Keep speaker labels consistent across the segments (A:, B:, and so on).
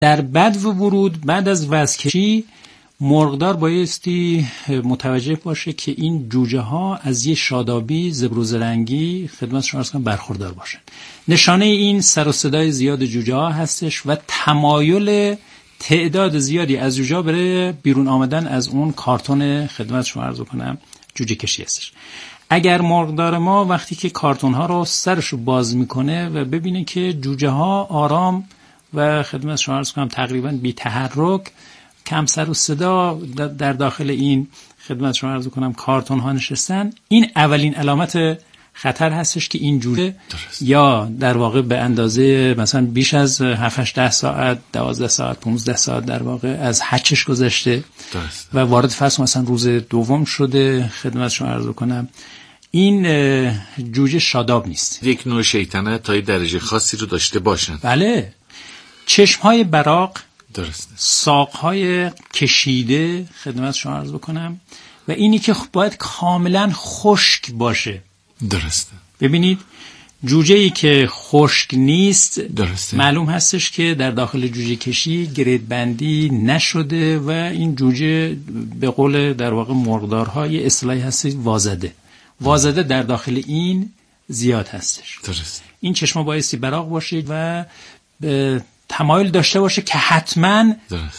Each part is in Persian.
A: در بدو ورود بعد از وزکشی مرغدار بایستی متوجه باشه که این جوجه ها از یه شادابی زبروزرنگی خدمت شما عرض کنم برخوردار باشن. نشانه این سر و صدای زیاد جوجه ها هستش و تمایل تعداد زیادی از جوجه ها برای بیرون آمدن از اون کارتون خدمت شما عرض کنم جوجه کشی هستش. اگر مرغدار ما وقتی که کارتون ها رو سرشو باز میکنه و ببینه که جوجه ها آرام و خدمت شما عرض کنم تقریبا بی تحرک کم سر و صدا در داخل این خدمت شما عرض کنم کارتون ها نشستن، این اولین علامت خطر هستش که این جوجه یا در واقع به اندازه مثلا بیش از 7-10 ساعت 12 ساعت 15 ساعت در واقع از حچش گذشته و وارد فصل مثلا روز دوم شده خدمت شما عرض کنم، این جوجه شاداب نیست.
B: یک نوع شیطنت تا درجه خاصی رو داشته باشن.
A: بله. چشم‌های براق،
B: درسته،
A: ساق‌های کشیده خدمت شما عرض بکنم و اینی که باید کاملا خشک باشه.
B: درسته.
A: ببینید جوجه‌ای که خشک نیست
B: درسته.
A: معلوم هستش که در داخل جوجه کشی گرید بندی نشده و این جوجه به قول در واقع مرغدارهای اصطلاحی هست وازده در داخل این زیاد هستش.
B: درسته. این
A: چشما بایستی براق باشه و تمایل داشته باشه که حتما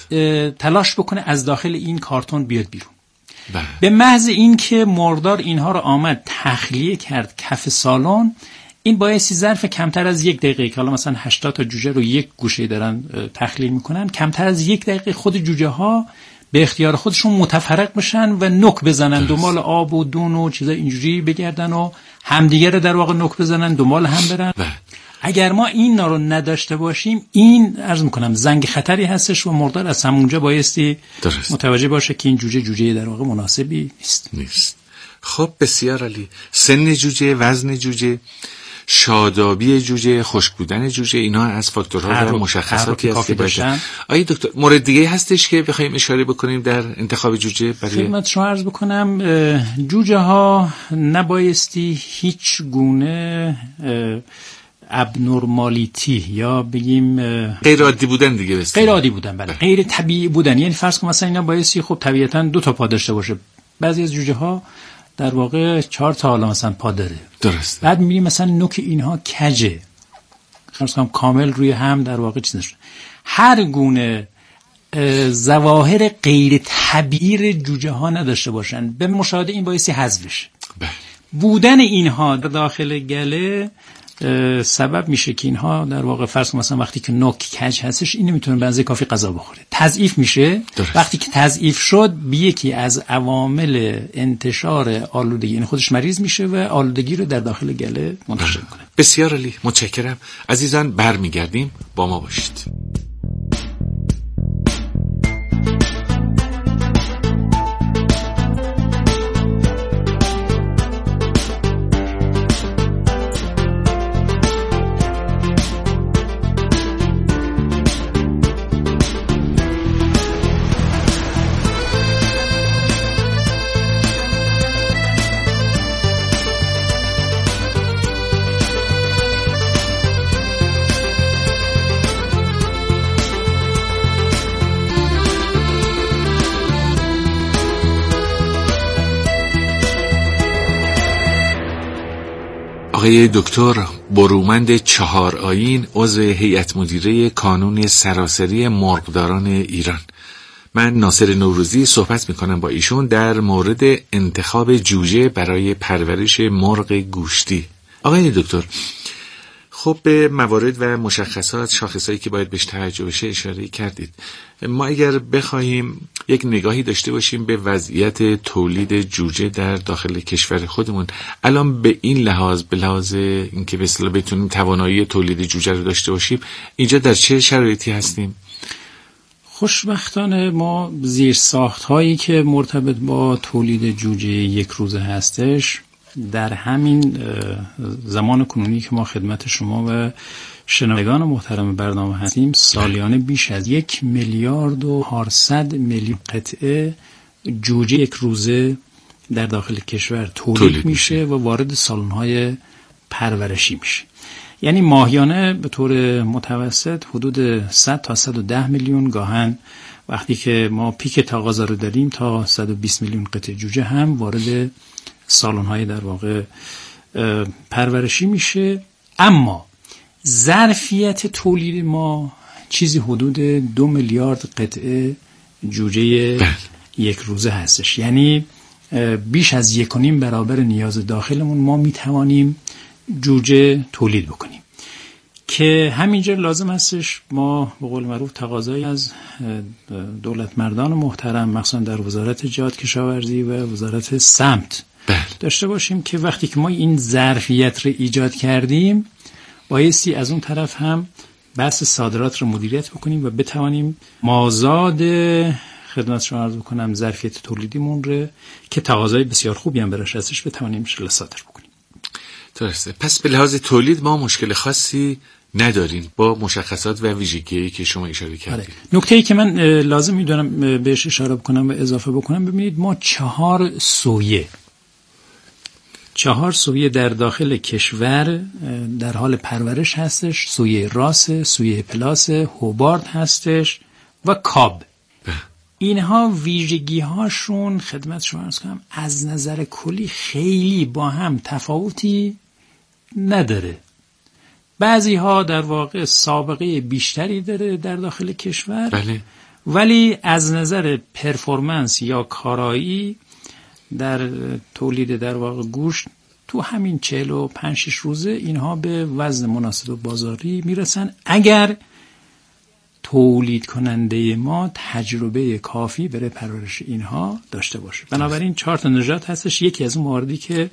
A: تلاش بکنه از داخل این کارتون بیاد بیرون. به محض این که مرغدار اینها رو آمد تخلیه کرد کف سالن، این بایستی ظرف کمتر از 1 دقیقه که حالا مثلا 80 تا جوجه رو یک گوشه دارن تخلیه میکنن، کمتر از 1 دقیقه خود جوجه ها به اختیار خودشون متفرق بشن و نوک بزنن، دنبال آب و دون و چیزا اینجوری بگردن و همدیگه رو در واقع نوک بزنن، دنبال هم برن. اگر ما این رو نداشته باشیم، این عرض میکنم زنگ خطری هستش و مرغدار از همونجا بایستی متوجه باشه که این جوجه در واقع مناسبی نیست.
B: خب بسیار عالی. سن جوجه، وزن جوجه، شادابی جوجه، خشک بودن جوجه، اینا از فاکتورها و مشخصاتی هست که باشه. آیا دکتر مورد دیگه هستش که بخوایم اشاره بکنیم در انتخاب جوجه؟ برای
A: خدمت شما عرض بکنم جوجه ها نبایستی هیچ گونه ابنورمالیتی یا بگیم
B: غیر عادی بودن دیگه بس.
A: غیر عادی بودن، بله. غیر طبیعی بودن، یعنی فرض کن مثلا اینا بایستی خب طبیعتاً 2 تا پا داشته باشه. بعضی از جوجه ها در واقع 4 تا حالا مثلا پا داره.
B: درسته.
A: بعد می‌بینیم مثلا نوک اینها کجه. فرض کن کامل روی هم در واقع چیز نشه. هر گونه ظواهر غیر طبیعی جوجه ها نداشته باشن. به مشاهده این بایستی حذف بشه. بودن اینها در داخل گله سبب میشه که اینها در واقع فرض کن مثلا وقتی که نوک کج هستش این نمیتونه به اندازه کافی غذا بخوره، تضعیف میشه. وقتی که تضعیف شد یکی از عوامل انتشار آلودگی، یعنی خودش مریض میشه و آلودگی رو در داخل گله منتشر میکنه.
B: بسیار عالی، متشکرم. عزیزان برمیگردیم، با ما باشید. آقای دکتر برومند چهارآیین، عضو هیئت مدیره کانون سراسری مرغداران ایران. من ناصر نوروزی صحبت میکنم با ایشون در مورد انتخاب جوجه برای پرورش مرغ گوشتی. آقای دکتر، خب به موارد و مشخصات، شاخصایی که باید بهش توجه بشه اشاره کردید. ما اگر بخوایم یک نگاهی داشته باشیم به وضعیت تولید جوجه در داخل کشور خودمون الان، به این لحاظ، به لحاظ اینکه به اصطلاح بتونیم توانایی تولید جوجه رو داشته باشیم، اینجا در چه شرایطی هستیم؟
A: خوشبختانه ما زیرساخت هایی که مرتبط با تولید جوجه یک روزه هستش در همین زمان کنونی که ما خدمت شما و شنوندگان محترم برنامه هستیم سالیانه بیش از 1,400,000,000 قطعه جوجه یک روزه در داخل کشور تولید میشه و وارد سالن‌های پرورشی میشه. یعنی ماهیانه به طور متوسط حدود 100 تا 110 میلیون، گاهن وقتی که ما پیک تقاضا رو داریم تا 120 میلیون قطعه جوجه هم وارد سالن‌های در واقع پرورشی میشه. اما ظرفیت تولید ما چیزی حدود 2 میلیارد قطعه جوجه یک روزه هستش. یعنی بیش از 1.5 برابر نیاز داخلمون ما میتوانیم جوجه تولید بکنیم، که همینجا لازم هستش ما به قول معروف تقاضایی از دولت مردان محترم، مخصوصا در وزارت جهاد کشاورزی و وزارت سمت داشته باشیم که وقتی که ما این ظرفیت رو ایجاد کردیم بایستی از اون طرف هم بحث صادرات رو مدیریت بکنیم و بتوانیم مازاد خدمت شما عرض بکنم ظرفیت تولیدیمون رو که تقاضای بسیار خوبی هم براش هستش بتوانیم صادر بکنیم.
B: درسته. پس به لحاظ تولید ما مشکل خاصی ندارین با مشخصات و ویژگی‌هایی که شما اشاره کردید.
A: نکته‌ای که من لازم می‌دونم بهش اشاره بکنم و اضافه بکنم، ببینید ما 4 سویه در داخل کشور در حال پرورش هستش. سویه راس، سویه پلاس، هوبارد هستش و کاب. اینها ویژگی هاشون خدمت شما عرض کنم از نظر کلی خیلی با هم تفاوتی نداره. بعضی ها در واقع سابقه بیشتری داره در داخل کشور،
B: بله.
A: ولی از نظر پرفورمنس یا کارایی در تولید در واقع گوشت تو همین 45-6 روزه اینها به وزن مناسب بازاری میرسن اگر تولید کننده ما تجربه کافی برای پرورش اینها داشته باشه. بنابراین 4 تا نژاد هستش. یکی از اون مواردی که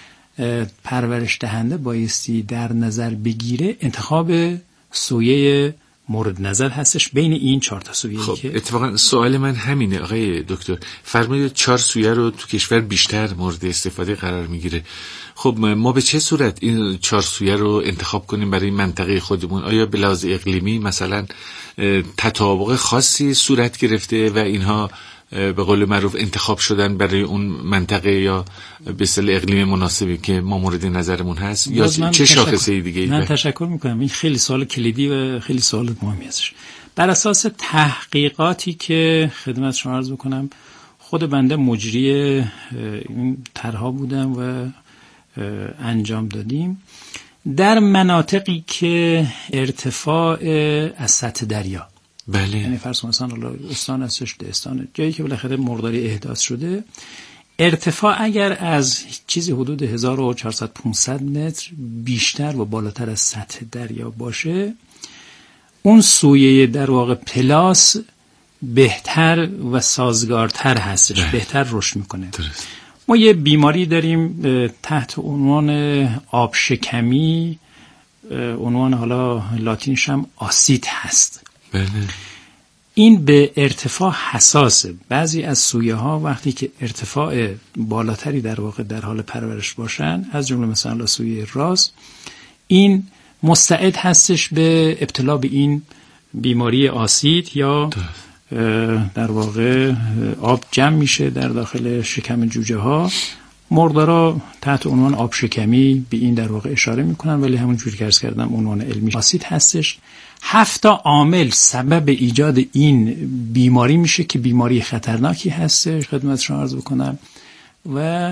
A: پرورش دهنده بایستی در نظر بگیره انتخاب سویه مورد نظر هستش بین این 4 تا سویه.
B: خب اتفاقا سوال من همینه آقای دکتر، فرمایید 4 سویه رو تو کشور بیشتر مورد استفاده قرار میگیره. خب ما به چه صورت این 4 سویه رو انتخاب کنیم برای منطقه خودمون؟ آیا به لحاظ اقلیمی مثلا تطابق خاصی صورت گرفته و اینها به قول معروف انتخاب شدن برای اون منطقه یا به اصطلاح اقلیم مناسبی که ما مورد نظرمون هست یا چه شاخصه دیگه؟
A: من تشکر میکنم. این خیلی سوال کلیدی و خیلی سوال مهمی هستش. بر اساس تحقیقاتی که خدمت شما عرض بکنم، خود بنده مجری این طرح‌ها بودم و انجام دادیم در مناطقی که ارتفاع از سطح دریا،
B: بله،
A: یعنی فرض کنید مثلا استان هستش، دهستان، جایی که بالاخره مرغداری احداث شده، ارتفاع اگر از چیزی حدود 1400-500 متر بیشتر و بالاتر از سطح دریا باشه، اون سویه در واقع پلاس بهتر و سازگارتر هستش، بهتر رشد میکنه.
B: درست.
A: ما یه بیماری داریم تحت عنوان آب شکمی، عنوان حالا لاتینش هم آسیت هست.
B: بله.
A: این به ارتفاع حساسه. بعضی از سویه ها وقتی که ارتفاع بالاتری در واقع در حال پرورش باشن، از جمله مثلا سویه راس، این مستعد هستش به ابتلا به این بیماری آسیت یا در واقع آب جمع میشه در داخل شکم جوجه ها. مرغدارا تحت عنوان آب شکمی به این در واقع اشاره میکنن، ولی همون جوری که عرض کردم عنوان علمی آسیت هستش. 7 عامل سبب ایجاد این بیماری میشه که بیماری خطرناکی هستش خدمت شما عرض بکنم، و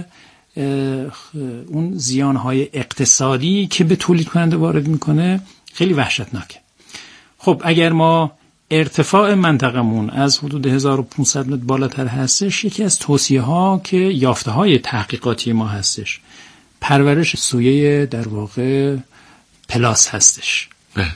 A: اون زیانهای اقتصادی که به تولید کننده وارد میکنه خیلی وحشتناکه. خب اگر ما ارتفاع منطقمون از حدود 1500 متر بالاتر هستش، یکی از توصیه ها که یافته های تحقیقاتی ما هستش پرورش سویه در واقع پلاس هستش.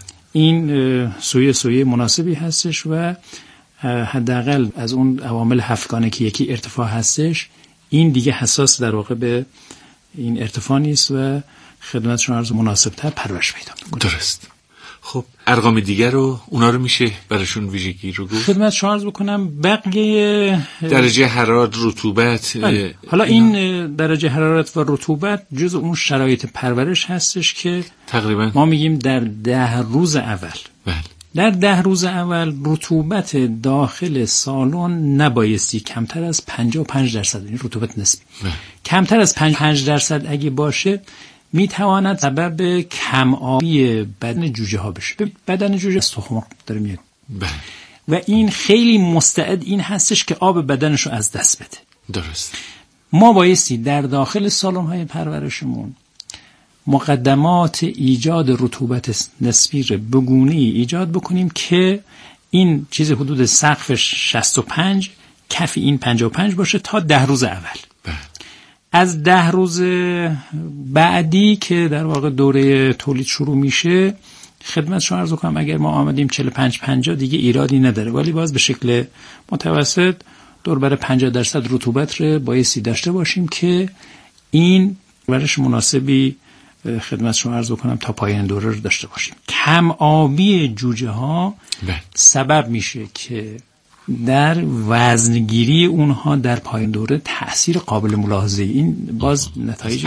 A: این سویه مناسبی هستش و حداقل از اون عوامل هفتگانه که یکی ارتفاع هستش، این دیگه حساس در واقع به این ارتفاع نیست و خدمت شما عرض مناسبتر پرورش پیدا میکنه.
B: درست. خب ارقام دیگر رو اونا رو میشه براشون ویژگی رو گفت؟
A: خدمت شما عرض بکنم بقیه
B: درجه حرارت، رطوبت.
A: حالا این درجه حرارت و رطوبت جز اون شرایط پرورش هستش که تقریبا ما میگیم در 10 روز اول. در 10 روز اول رطوبت داخل سالن نبایستی کمتر از 55%، این رطوبت نسبی. کمتر از 55% اگه باشه میتواند سبب کم آبی بدن جوجه ها بشه. بدن جوجه از تخم داره میاد و این خیلی مستعد این هستش که آب بدنش رو از دست بده.
B: درست.
A: ما بایستی در داخل سالن های پرورشمون مقدمات ایجاد رطوبت نسبی رو به گونه‌ای ایجاد بکنیم که این چیز حدود سقفش 65 کف این 55 باشه تا 10 روز اول. از 10 روز بعدی که در واقع دوره تولید شروع میشه، خدمت شما عرض کنم اگر ما آمدیم 45-50 دیگه ایرادی نداره، ولی باز به شکل متوسط دور بر 50% رطوبت رو بایستی داشته باشیم که این ورش مناسبی خدمت شما عرض کنم تا پایان دوره رو داشته باشیم. کم آبی جوجه ها سبب میشه که در وزنگیری اونها در پایان دوره تأثیر قابل ملاحظه، این باز نتایج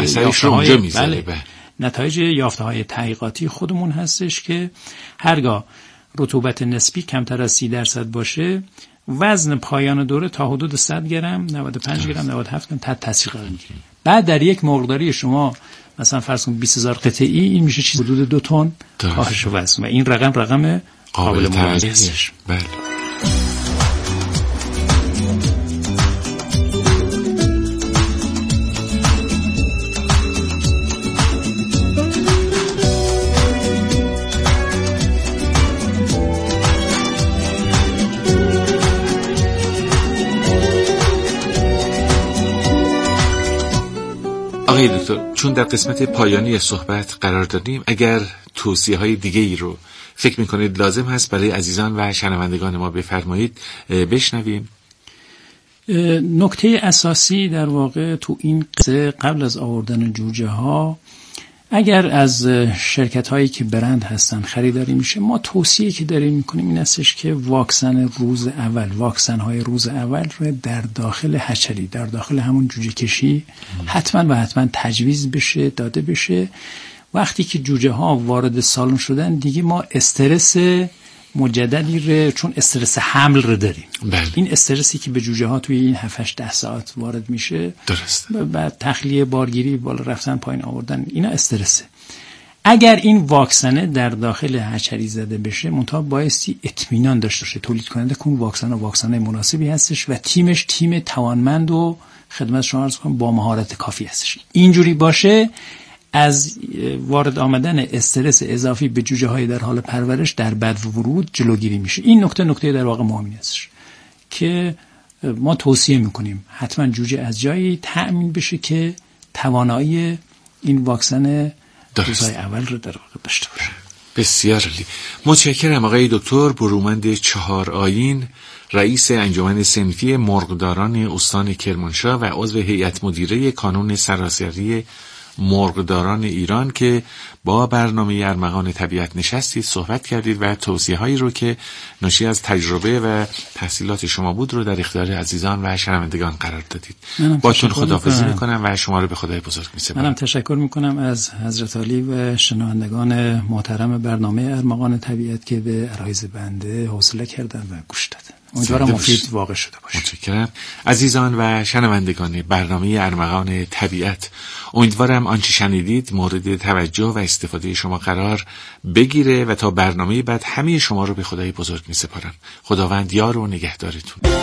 A: یافته‌های تحقیقاتی خودمون هستش که هرگاه رطوبت نسبی کمتر از 30% باشه، وزن پایان دوره تا حدود 100 گرم، 95 گرم، 97 گرم تحت تاثیر قرار میگیره. بعد در یک مرغداری شما مثلا فرض کن 20000 قطعی، این میشه چیز حدود 2 تن کاهش وزن و این رقم قابل ملاحظه هستش.
B: بله. آقای دکتر، چون در قسمت پایانی صحبت قرار دادیم، اگر توصیه‌های دیگه ای رو فکر می‌کنید لازم هست برای عزیزان و شنوندگان ما بفرمایید بشنویم.
A: نکته اساسی در واقع تو این قصه قبل از آوردن جوجه ها، اگر از شرکت هایی که برند هستن خریداری میشه، ما توصیه که داریم میکنیم این هستش که واکسن های روز اول رو در داخل هچلی، در داخل همون جوجه کشی حتما تجویز بشه، داده بشه. وقتی که جوجه ها وارد سالن شدن دیگه ما استرس مجددی رو، چون استرس حمل رو داریم.
B: بله.
A: این استرسی که به جوجه ها توی این 7-10 ساعت وارد میشه،
B: درست،
A: بعد تخلیه، بارگیری، بالا رفتن، پایین آوردن، اینا استرسه. اگر این واکسنه در داخل هچری زده بشه، منتها بایستی اطمینان داشته باشه تولید کننده که اون واکسن مناسبی هستش و تیمش تیم توانمند و خدمت شما عرض کنم با مهارت کافی هستش. اینجوری باشه از وارد آمدن استرس اضافی به جوجه های در حال پرورش در بد ورود جلوگیری میشه. این نکته در واقع مهمی است که ما توصیه میکنیم حتما جوجه از جایی تأمین بشه که توانایی این واکسن روزهای اول رو در واقع داشته باشه.
B: بسیار عالی. متشکرم آقای دکتر برومند چهارآیین، رئیس انجمن صنفی مرغداران استان کرمانشاه و عضو هیئت مدیره کانون سراسری مرغداران ایران که با برنامه ارمغان طبیعت نشستید، صحبت کردید و توصیه‌هایی رو که ناشی از تجربه و تحصیلات شما بود رو در اختیار عزیزان و شنوندگان قرار دادید. باتون خداحافظی میکنم و شما رو به خدای بزرگ میسپارم.
A: منم تشکر میکنم از حضرت عالی و شنوندگان محترم برنامه ارمغان طبیعت که به عرایض بنده حوصله کردن و گوش دادن. امیدوارم مفید واقع شده باشه.
B: متشکرم. عزیزان و شنوندگان برنامه ارمغان طبیعت، امیدوارم آنچه شنیدید مورد توجه و استفاده شما قرار بگیره و تا برنامه بعد همه شما رو به خدای بزرگ میسپارم. خداوند یار و نگهدارتون.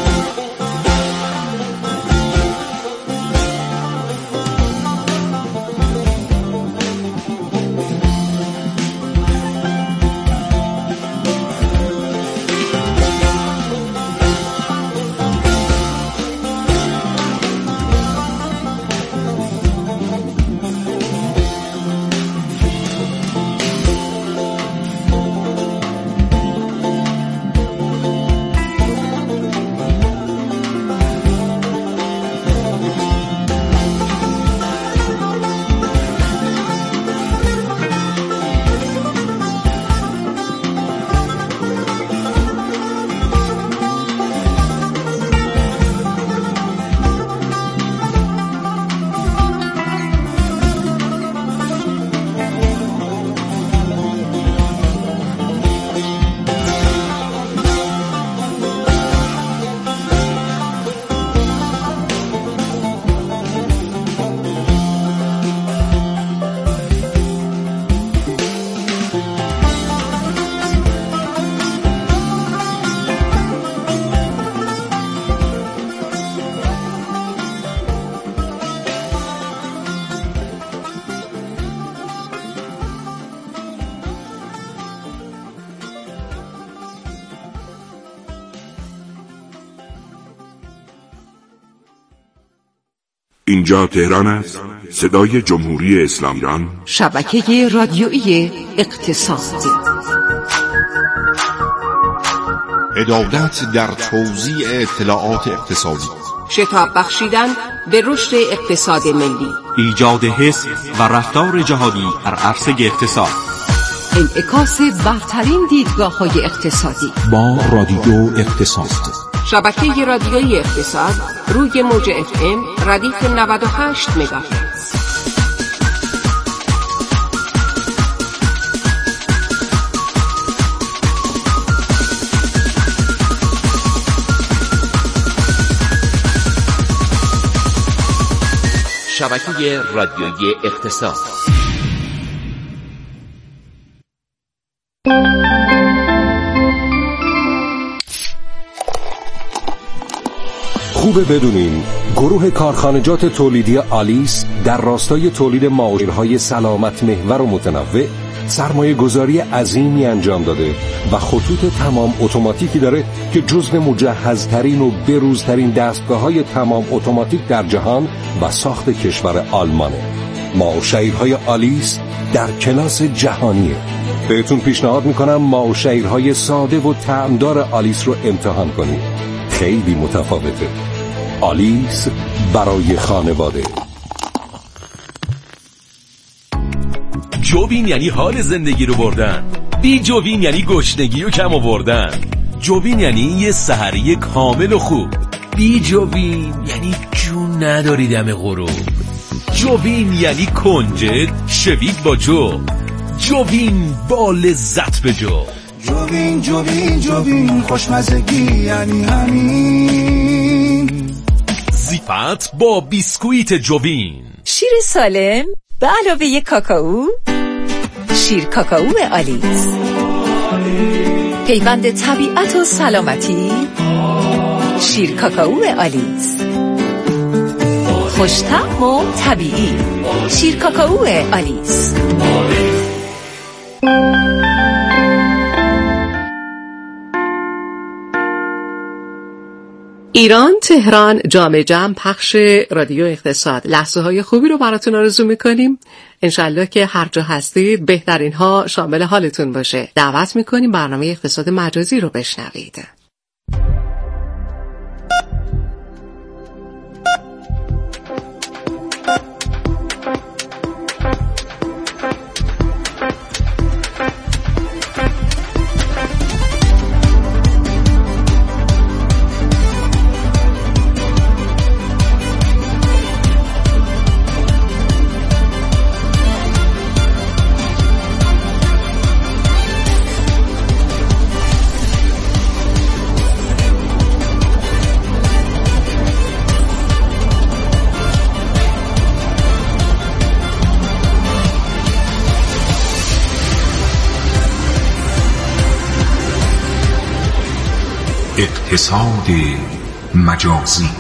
C: اینجا تهران است، صدای جمهوری اسلامی ایران،
D: شبکه رادیویی اقتصاد.
E: عدالت در توزیع اطلاعات اقتصادی،
D: شتاب بخشیدن به رشد اقتصاد ملی،
F: ایجاد حس و رفتار جهانی در عرصه اقتصاد،
D: انعکاس برترین دیدگاه‌های اقتصادی
F: با رادیو اقتصاد.
D: شبکه رادیویی اقتصاد روی موج FM ردیف 98 مگاهرتز.
G: شبکه رادیویی اقتصاد.
H: خوبه بدونین گروه کارخانجات تولیدی آلیس در راستای تولید ماشین‌های سلامت محور و متنوع سرمایه گذاری عظیمی انجام داده و خطوط تمام اتوماتیکی داره که جزو مجهزترین و بروزترین دستگاه‌های تمام اتوماتیک در جهان و ساخت کشور آلمانه. ماشین‌های آلیس در کلاس جهانیه. بهتون پیشنهاد میکنم ماشین‌های ساده و طعمدار آلیس رو امتحان کنید. خیلی متفاوته. آلیس برای خانواده.
I: جوبین یعنی حال زندگی رو بردن، بی جوبین یعنی گشنگی و کم آوردن. جوبین یعنی یه سحری کامل و خوب. بی جوبین یعنی جون نداری دم غروب. جوبین یعنی کنجد شوید با جو. جوبین با لذت به جو.
J: جوبین جوبین جوبین خوشمزگی یعنی همین.
I: زیپت با بیسکویت جوبین.
K: شیر سالم به علاوه کاکائو. شیر کاکائو آلیس، پیوند طبیعت و سلامتی. شیر کاکائو آلیس، خوش‌طعم و طبیعی. شیر کاکائو آلیس.
D: ایران، تهران، جام جم، پخش رادیو اقتصاد. لحظه های خوبی رو براتون آرزو میکنیم. انشالله که هر جا هستید بهترین ها شامل حالتون باشه. دعوت میکنیم برنامه اقتصاد مجازی رو بشنوید.
E: اقتصاد مجازی.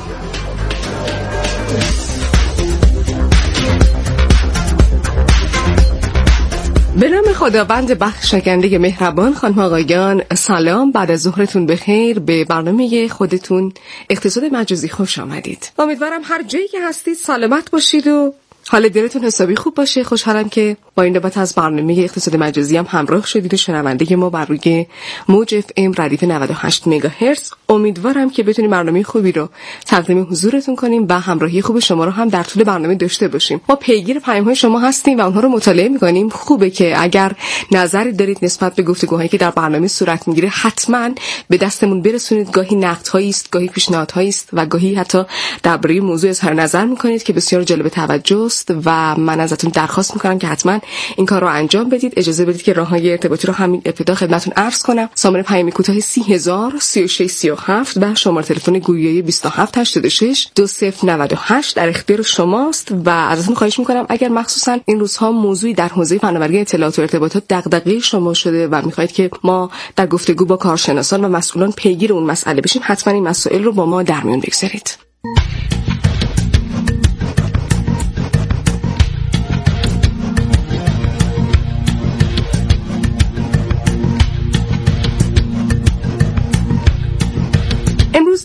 D: به نام خداوند بخشاینده مهربان. خانم آقایان سلام، بعد از ظهرتون بخیر. به برنامه خودتون اقتصاد مجازی خوش آمدید. امیدوارم هر جایی که هستید سلامت باشید و حال دلتون حسابی خوب باشه. خوشحالم که با این نوبت از برنامه اقتصاد مجازی هم همراه شدید و شنونده ما بر روی موج FM ردیف 98 مگاهرتز. امیدوارم که بتونیم برنامه خوبی رو تقدیم حضورتون کنیم و همراهی خوب شما رو هم در طول برنامه داشته باشیم. ما پیگیر پیام‌های شما هستیم و اونها رو مطالعه می‌کنیم. خوبه که اگر نظری دارید نسبت به گفتگوهایی که در برنامه صورت می‌گیره حتما به دستمون برسونید. گاهی نقدهایی است، گاهی پیشنهادهایی است و گاهی حتی درباره موضوع اظهار نظر می‌کنید که بسیار جالب توجه است و من ازتون درخواست می‌کنم که حتما این کار رو انجام بدید. اجازه بدید که راههای ارتباطی رو همین ابتدا خدمتتون عرض کنم. سامانه پیام کوتاه 30000 3637 و شماره تلفن گویایی 2786 2098 در اختیار شماست و ازتون خواهش می‌کنم اگر مخصوصا این روزها موضوعی در حوزه فناوری اطلاعات و ارتباطات دغدغه شما شده و می‌خواهید که ما در گفتگو با کارشناسان و مسئولان پیگیر اون مسئله بشیم، حتما این مسائل رو با ما در میون بگذارید.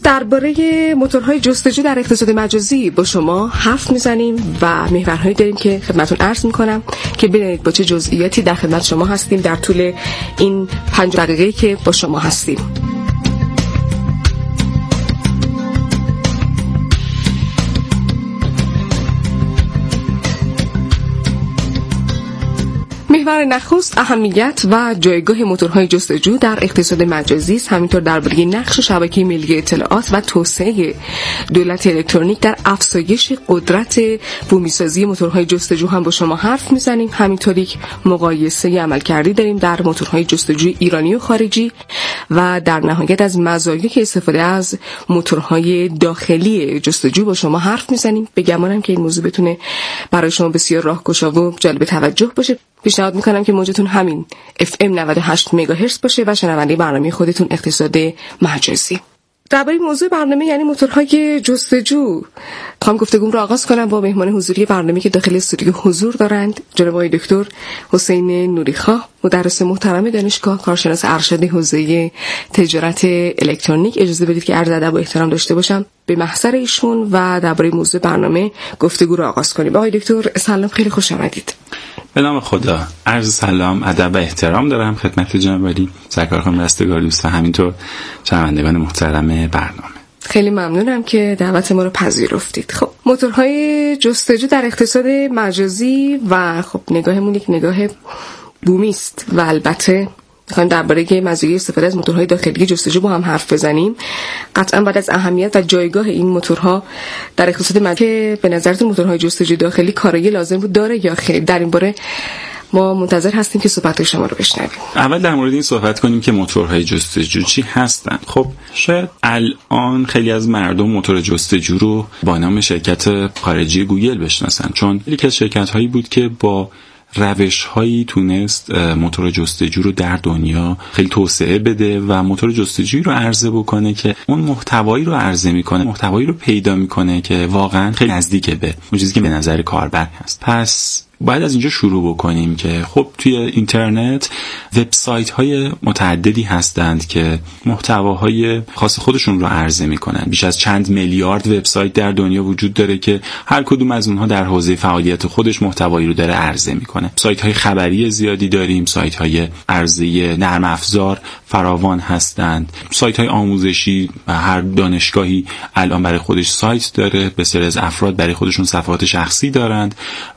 D: درباره موتورهای جستجو در اقتصاد مجازی با شما حرف میزنیم و محورهایی داریم که خدمتون عرض میکنم که ببینید با چه جزئیاتی در خدمت شما هستیم در طول این 5 دقیقه‌ای که با شما هستیم. محور نخست اهمیت و جایگاه موتورهای جستجو در اقتصاد مجازی است. همینطور درباره نقش شبکه ملی اطلاعات و توسعه دولت الکترونیک در افزایش قدرت بومیسازی موتورهای جستجو هم با شما حرف میزنیم. همینطور یک مقایسه عملکردی داریم در موتورهای جستجو ایرانی و خارجی و در نهایت از مزایای استفاده از موتورهای داخلی جستجو با شما حرف میزنیم. به گمانم که این موضوع بتونه برای شما بسیار راهگشا و جالب توجه باشه. پیشنهاد میکنم که موجتون همین FM 98 مگاهرتز باشه و شنونده برنامه خودتون اقتصاد مجازی. درباره موضوع برنامه یعنی موتورهای جستجو خواهم گفتگوم رو آغاز کنم با مهمان حضوری برنامه که داخل استودیو حضور دارند، جناب آقای دکتر حسین نوریخواه، مدرس محترم دانشگاه، کارشناس ارشد حوزه تجارت الکترونیک. اجازه بدید که عرض ادب و احترام داشته باشم به محضر ایشون و درباره موضوع برنامه گفتگو رو آغاز کنیم. آقای دکتر سلام، خیلی خوش آمدید.
L: به نام خدا، عرض سلام، ادب و احترام دارم خدمت جناب عالی سرکار خانم رستگار دوست و همینطور شنوندگان محترم برنامه.
D: خیلی ممنونم که دعوت ما رو پذیرفتید. خب موتورهای جستجو در اقتصاد مجازی و خب نگاهمون یک نگاه بومی است و البته میخوایم درباره مزایای استفاده از موتورهای داخلی جستجو با هم حرف بزنیم. قطعا بعد از اهمیت و جایگاه این موتورها در اقتصاد مجازی به نظرتون موتورهای جستجو داخلی کارایی لازم رو داره یا خیر؟ در این باره ما منتظر هستیم که صحبت شما رو بشنویم.
L: اول در مورد این صحبت کنیم که موتورهای جستجو چی هستن. خب شاید الان خیلی از مردم موتور جستجو رو با نام شرکت خارجی گوگل بشناسن، چون یکی از شرکت‌هایی بود که با روش‌هایی تونست موتور جستجو رو در دنیا خیلی توسعه بده و موتور جستجویی رو عرضه بکنه که اون محتوایی رو عرضه میکنه، محتوایی رو پیدا میکنه که واقعا خیلی نزدیک به اون چیزی که به نظر کاربر هست. پس باید از اینجا شروع بکنیم که خب توی اینترنت وبسایت های متعددی هستند که محتواهای خاص خودشون رو عرضه میکنن. بیش از چند میلیارد وبسایت در دنیا وجود داره که هر کدوم از اونها در حوزه فعالیت خودش محتوایی رو داره عرضه میکنه. سایت های خبری زیادی داریم، سایت های عرضه نرم افزار فراوان هستند، سایت های آموزشی و هر دانشگاهی الان برای خودش سایت داره، بسیاری از افراد برای خودشون صفحات شخصی دارند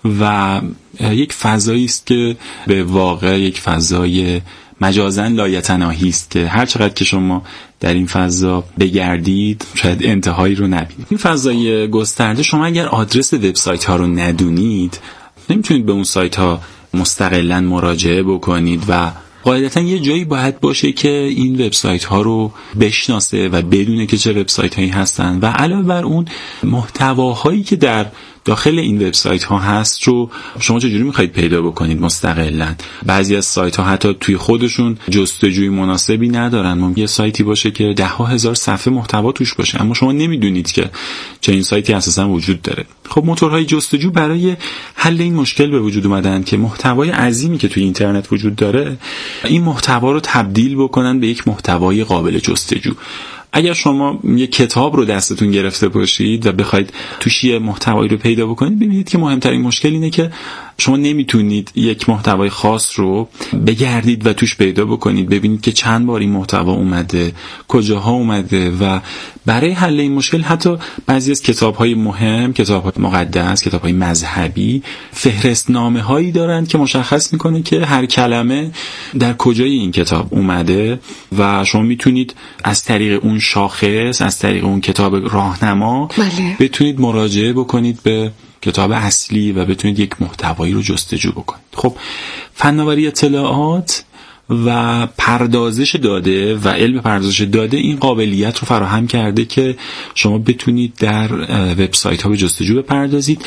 L: و یک فضایی است که به واقع یک فضای مجازاً لایتناهی است که هر چقدر که شما در این فضا بگردید شاید انتهایی رو نبینید. این فضای گسترده، شما اگر آدرس وبسایت ها رو ندونید نمیتونید به اون سایت ها مستقلاً مراجعه بکنید و قاعدتاً یه جایی باید باشه که این وبسایت ها رو بشناسه و بدونه که چه وبسایت هایی هستن و علاوه بر اون محتواهایی که در داخل این وبسایت ها هست رو شما چجوری میخواید پیدا بکنید مستقلاً. بعضی از سایت ها حتی توی خودشون جستجوی مناسبی ندارن. ممکنه یه سایتی باشه که 10,000 صفحه محتوا توش باشه اما شما نمیدونید که چه این سایتی اساسا وجود داره. خب موتورهای جستجو برای حل این مشکل به وجود اومدن که محتوای عظیمی که توی اینترنت وجود داره این محتوا رو تبدیل بکنن به یک محتوای قابل جستجو. اگر شما یک کتاب رو دستتون گرفته باشید و بخواید توش یه محتوایی رو پیدا بکنید، ببینید که مهمترین مشکل اینه که شما نمیتونید یک محتوای خاص رو بگردید و توش پیدا بکنید، ببینید که چند بار این محتوا اومده، کجاها اومده و برای حل این مشکل حتی بعضی از کتاب‌های مهم، کتاب‌های مقدس، کتاب‌های مذهبی فهرستنامه‌هایی دارند که مشخص میکنه که هر کلمه در کجای این کتاب اومده و شما میتونید از طریق اون شاخص، از طریق اون کتاب راهنما بتونید مراجعه بکنید به کتاب اصلی و بتونید یک محتوایی رو جستجو بکنید. خب فناوری اطلاعات و پردازش داده و علم پردازش داده این قابلیت رو فراهم کرده که شما بتونید در وبسایت ها به جستجو بپردازید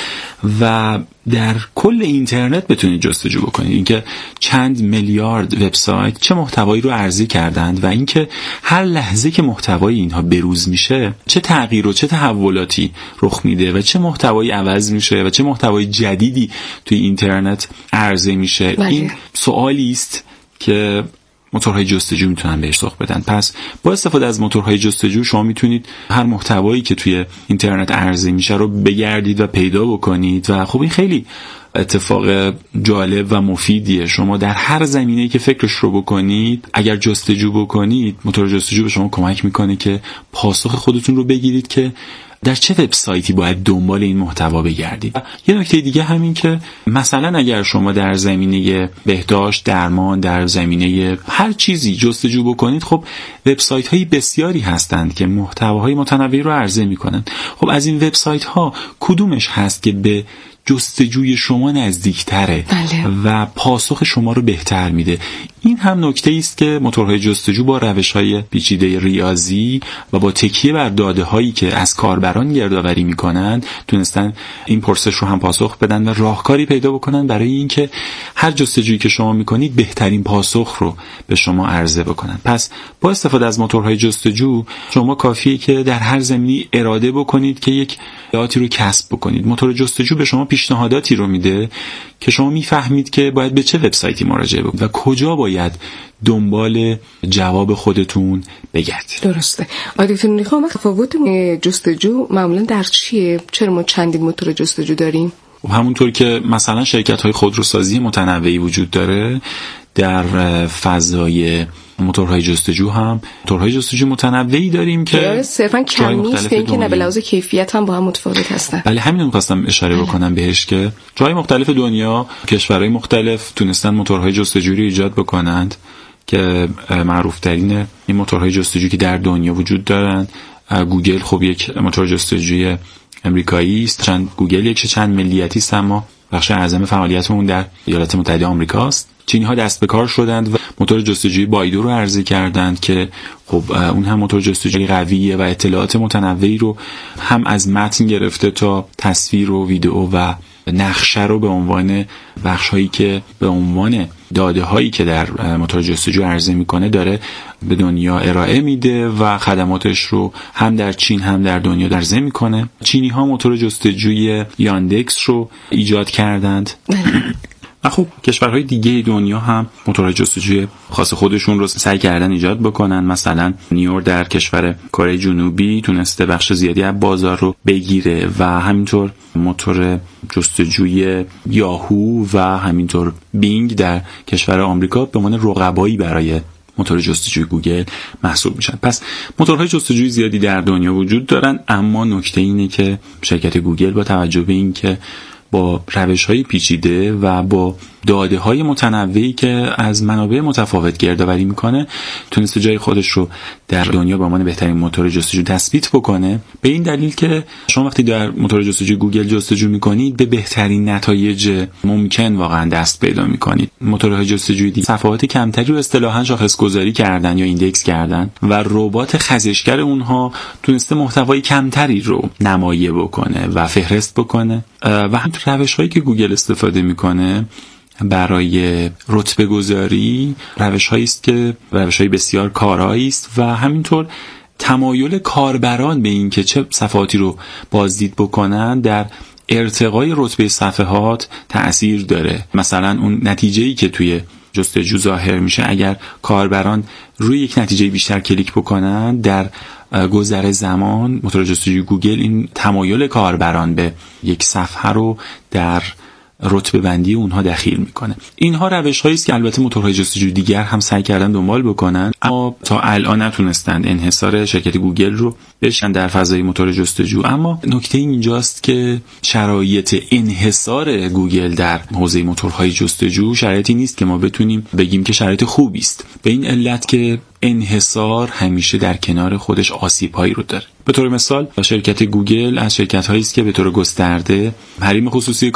L: و در کل اینترنت بتونید جستجو بکنید. اینکه چند میلیارد وبسایت چه محتوایی رو عرضه کردند و اینکه هر لحظه که محتوای اینها بروز میشه چه تغییر و چه تحولاتی رخ میده و چه محتوایی عوض میشه و چه محتوای جدیدی توی اینترنت عرضه میشه. این سوالی است که موتورهای جستجو میتونن بهش سوق بدن. پس با استفاده از موتورهای جستجو شما میتونید هر محتوایی که توی اینترنت عرضه میشه رو بگردید و پیدا بکنید و خب این خیلی اتفاق جالب و مفیدیه. شما در هر زمینه‌ای که فکرش رو بکنید اگر جستجو بکنید، موتور جستجو به شما کمک میکنه که پاسخ خودتون رو بگیرید که در چه وبسایتی باید دنبال این محتوا بگردید. یه نکته دیگه همین که مثلا اگر شما در زمینه بهداشت، درمان، در زمینه هر چیزی جستجو بکنید، خب وبسایت‌های بسیاری هستند که محتواهای متنوعی رو عرضه می‌کنند. خب از این وبسایت‌ها کدومش هست که به جستجوی شما نزدیکتره و پاسخ شما رو بهتر میده؟ این هم نکته است که موتورهای جستجو با روش‌های پیچیده ریاضی و با تکیه بر داده‌هایی که از کاربران گردآوری می‌کنند تونستن این پرسش رو هم پاسخ بدن و راهکاری پیدا بکنن برای اینکه هر جستجویی که شما می‌کنید بهترین پاسخ رو به شما عرضه بکنن. پس با استفاده از موتورهای جستجو شما کافیه که در هر زمینی اراده بکنید که یک اطلاعاتی رو کسب بکنید. موتور جستجو به شما پیشنهاداتی رو میده که شما میفهمید که باید به چه وبسایتی مراجعه بکنید و کجا باید دنبال جواب خودتون بگردید.
D: درسته. دکتر نیخا، تفاوت جستجو معمولا در چیه؟ چرا ما چندین موتور جستجو داریم؟
L: همونطور که مثلا شرکت‌های خودروسازی متنوعی وجود داره، در فضای موتورهای جستجو هم موتورهای جستجو متنوعی داریم که
D: صرفا کم نیست، اینکه نه به لحاظ کیفیت هم با هم متفاوت هستن.
L: بله، همین رو می‌خواستم اشاره بکنم بهش که جای مختلف دنیا، کشورهای مختلف تونستن موتورهای جستجو رو ایجاد بکنند که معروف‌ترین این موتورهای جستجو که در دنیا وجود دارن، گوگل خب یک موتور جستجوی امریکایی است، گوگل یک چند ملیتی است، اما بخش اعظم فعالیتمون در ایالات متحده آمریکاست. چینی‌ها دست به کار شدند و موتور جستجوی بایدو رو عرضه کردند که خب اون هم موتور جستجوی قویه و اطلاعات متنوعی رو هم از متن گرفته تا تصویر و ویدئو و نقشه رو به عنوان بخش‌هایی که به عنوان داده‌هایی که در موتور جستجو عرضه می‌کنه داره به دنیا ارائه میده و خدماتش رو هم در چین هم در دنیا عرضه می‌کنه. چینی‌ها موتور جستجوی یاندکس رو ایجاد کردند. و خب کشورهای دیگه دنیا هم موتورهای جستجوی خاص خودشون رو سعی کردن ایجاد بکنن. مثلا نیور در کشور کره جنوبی تونسته بخش زیادی از بازار رو بگیره و همینطور موتور جستجوی یاهو و همینطور بینگ در کشور آمریکا به عنوان رقبایی برای موتور جستجوی گوگل محسوب میشن. پس موتورهای جستجوی زیادی در دنیا وجود دارن، اما نکته اینه که شرکت گوگل با توجه به این که با روش‌های پیچیده و با داده‌های متنوعی که از منابع متفاوت گردآوری میکنه تونسته جای خودش رو در دنیا به عنوان بهترین موتور جستجو تثبیت بکنه، به این دلیل که شما وقتی در موتور جستجوی گوگل جستجو میکنید به بهترین نتایج ممکن واقعا دست پیدا میکنید. موتورهای جستجوی دیگه صفحات کمتری رو اصطلاحاً شاخص گذاری کردن یا ایندکس کردن و ربات خزشگر اونها تونسته محتوای کمتری رو نمایه بکنه و فهرست بکنه. و همین روش‌هایی که گوگل استفاده میکنه برای رتبه گذاری روش‌هایی است که روش‌های بسیار کارایی است و همینطور تمایل کاربران به این که چه صفحاتی رو بازدید بکنن در ارتقای رتبه صفحات تأثیر داره. مثلا اون نتیجه‌ای که توی جستجو ظاهر میشه، اگر کاربران روی یک نتیجه بیشتر کلیک بکنن در گذر زمان موتور جستجوی گوگل این تمایل کاربران به یک صفحه رو در رتبه بندی اونها دخیل میکنه. اینها روش هایی است که البته موتورهای جستجوی دیگر هم سعی کردن دنبال بکنن، اما تا الان نتونستند انحصار شرکت گوگل رو بشن در فضای موتور جستجو. اما نکته اینجاست که شرایط انحصار گوگل در حوزه موتورهای جستجو شرایطی نیست که ما بتونیم بگیم که شرایط خوبی است، به این علت که انحصار همیشه در کنار خودش آسیب‌هایی رو داره. به طور مثال شرکت گوگل از شرکت‌هایی است که به طور گسترده حریم خصوصی